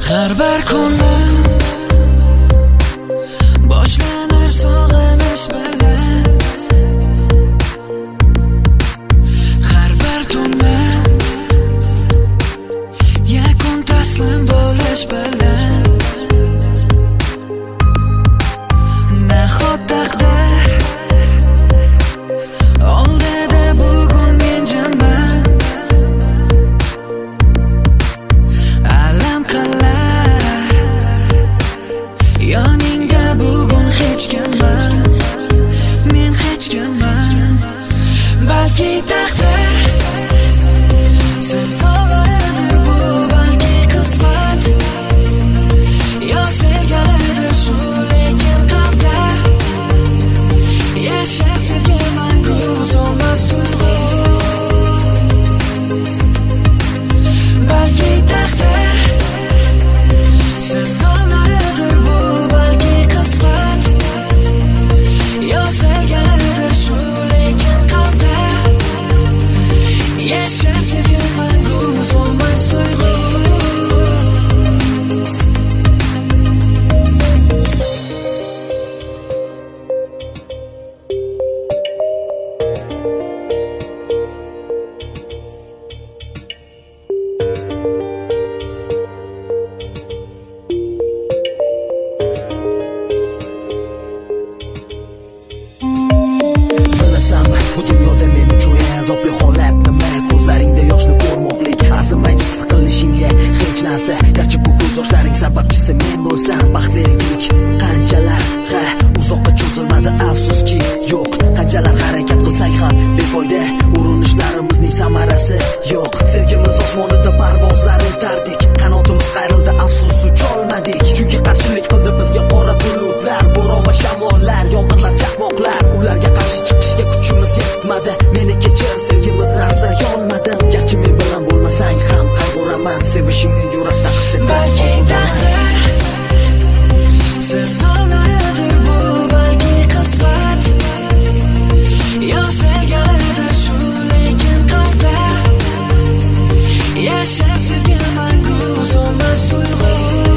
Har bir kunlar boshlanir sog'inish bilan, har bir tunni yakun taslim bo'lish bilan. Nahot taqdir oldida bugun men jimman, alam qilar yoningda bugun hech kimman, men hech kimman. Balki taqdir sinovlardir bu, balki qismat yo sevgalidir shu, lekin qalbda yashar sevgi mangu so'nmas tuyg'u. Balki taqdir sinovlaridir bu, balki qismat yo sevgalidir shu, lekin qalbda yashar sevgi mangu so'nmas tuyg'u. Bu dunyoda men uchun eng azobli holat nima? Ko'zlaringda yoshni ko'rmoqlik, arzimaydi siqilishingga hech narsa. Garchi bu ko'z yoshlaring sababchisi men bo'lsam, baxtlilik qanchalar uzoqqa cho'zilmadi, afsuski yo'q. Qanchalar harakat qilsak ham befoyda, urinishlarimizning samarasi yo'q. Sevgimiz osmonida parvozlar etardik, qanotimiz qayrildi, afsus ucholmadik. Chunki qarshilik qildi bizga qora bulutlar, bo'ron va shamollar, yomg'irlar, chaqmoqlar. Ularga qarshi chiqishga kuchimiz yetmadi. Meni kechir, sevgimiz narsa yonmadi. Garchi men bilan bo'lmasang ham qayg'uraman, sevishingni yurakda his etaman. Balki taqdir sinovlaridir bu, balki qismat yo sevgalidir shu, lekin qalbda yashar sevgi mangu so'nmas tuyg'u.